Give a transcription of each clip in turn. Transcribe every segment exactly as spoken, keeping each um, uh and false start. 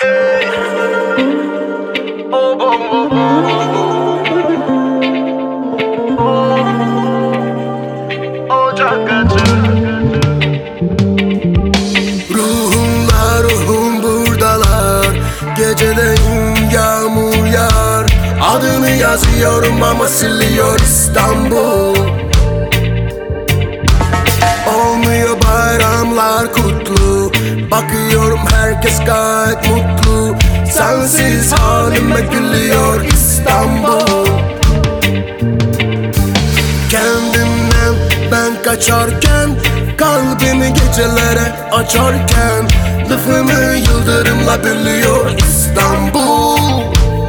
Oh, oh, oh, oh. Oh, çakacı. Ruhumla ruhum buradalar. Geceleyin yağmur yağar. Adını yazıyorum ama siliyor İstanbul. Olmuyor bayramlar kutlu. Bakıyorum herkes gayet mutlu. Sensiz halime gülüyor İstanbul. Kendimden ben kaçarken, kalbimi gecelere açarken, lafımı yıldırımla bölüyor İstanbul.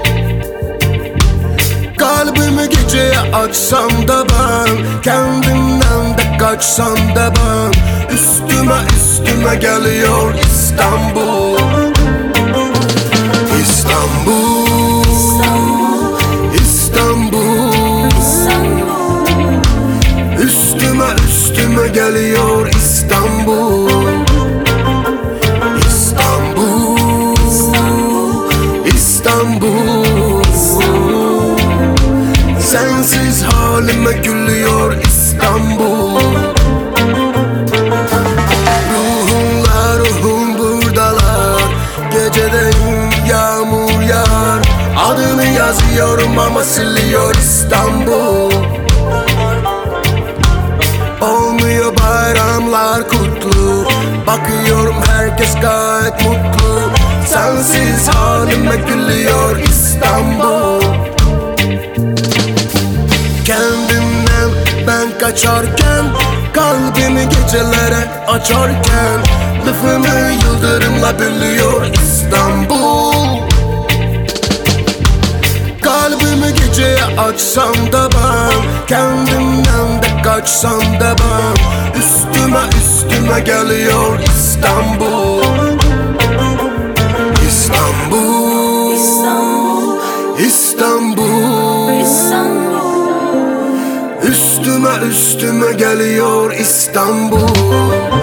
Kalbimi geceye açsam da ben, kendimden de kaçsam da ben, üstüme üstüme geliyor İstanbul. İstanbul, İstanbul, üstüme üstüme geliyor İstanbul. İstanbul, İstanbul, sensiz halime gülüyor İstanbul. Ruhumla ruhum buradalar. Geceleyin yağmur yağar. Adını yazıyorum ama siliyor İstanbul. Olmuyor bayramlar kutlu. Bakıyorum herkes gayet mutlu. Sensiz halime gülüyor İstanbul. Kendimden ben kaçarken, kalbimi gecelere açarken, lafımı yıldırımla bölüyor İstanbul. Kalbimi geceye açsam da ben, kendimden de kaçsam da ben, üstüme üstüme geliyor İstanbul. İstanbul, İstanbul, üstüme üstüme geliyor İstanbul.